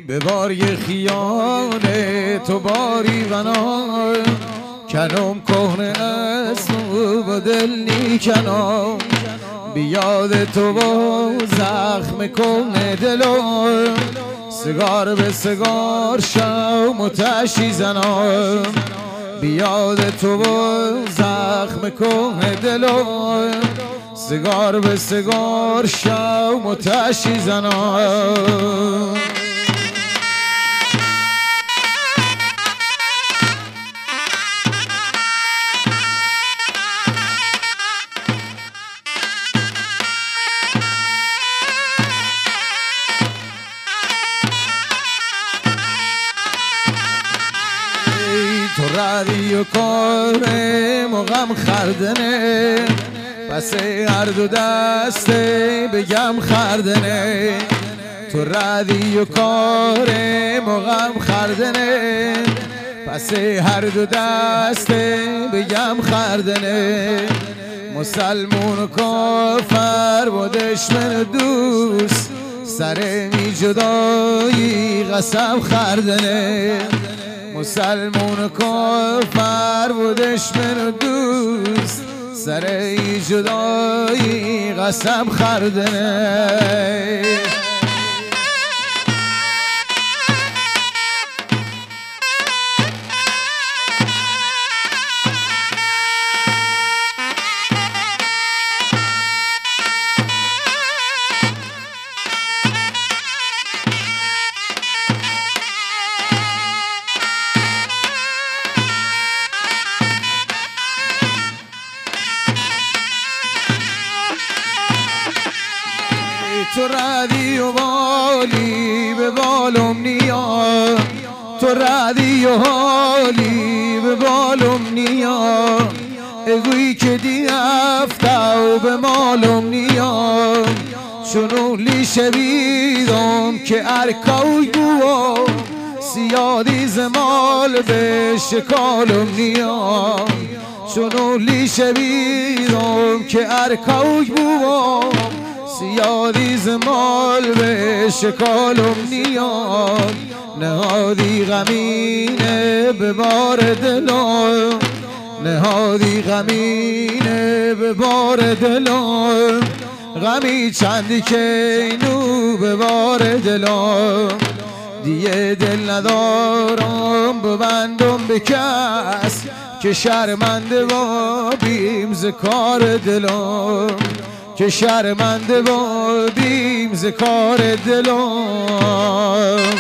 به باری خیانه تو باری غنا کنم کهنه است و با دل نیکنم بیاد تو با زخم کنه دلم سگار به سگار شم و تشی زنم بیاد تو با زخم کنه دلم سگار به سگار شم و تشی زنم تو ردی و کارم و غم خردنه پس هر دو دسته بگم خردنه تو ردی و کارم و غم خردنه پس هر دو دسته بگم خردنه مسلمون و کافر و دشمن و دوست سر می جدایی قسم خردنه مسلمون و کافر و دشمن و دوست سر ای جدایی قسم خردنه تو ردی و بالی به بالم نیا تو ردی و حالی به بالم نیا اگویی که دی افته و به مالم نیا چونو لیشه بیدم که ارکاوی گوه سیادی زمال به شکالم نیا چونو لیشه بیدم که ارکاوی گوه سیادی زمال به شکالم نیاد نهادی غمینه به بار دلم نهادی غمینه به بار دلم غمی چندی که اینو به بار دلم دیگه دل ندارم ببندم به کس که شرمنده و بیم ز کار دلم که شرمنده بودیم ز کار دلم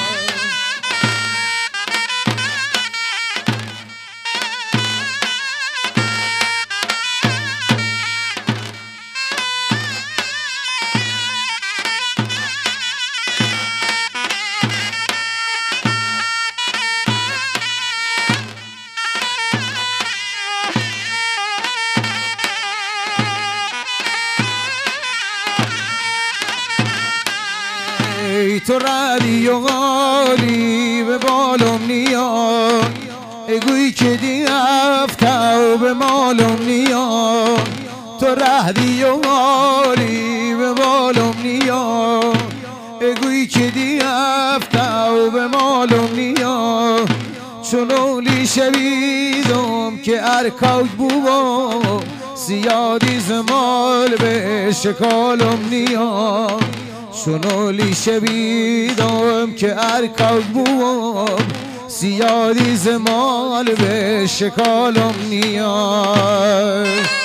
تو ردی و غالی به بالم نیا اگویی که دی افته و به مالم نیا تو ردی و غالی به بالم نیا اگویی که دی افته و به مالم نیا چونو لیشه بیدم که ارکاوی بوم سیادی زمال به شکالم نیا چونو لیشه بیدم که ارکاوی بوم سیادی زمال به شکالم نیا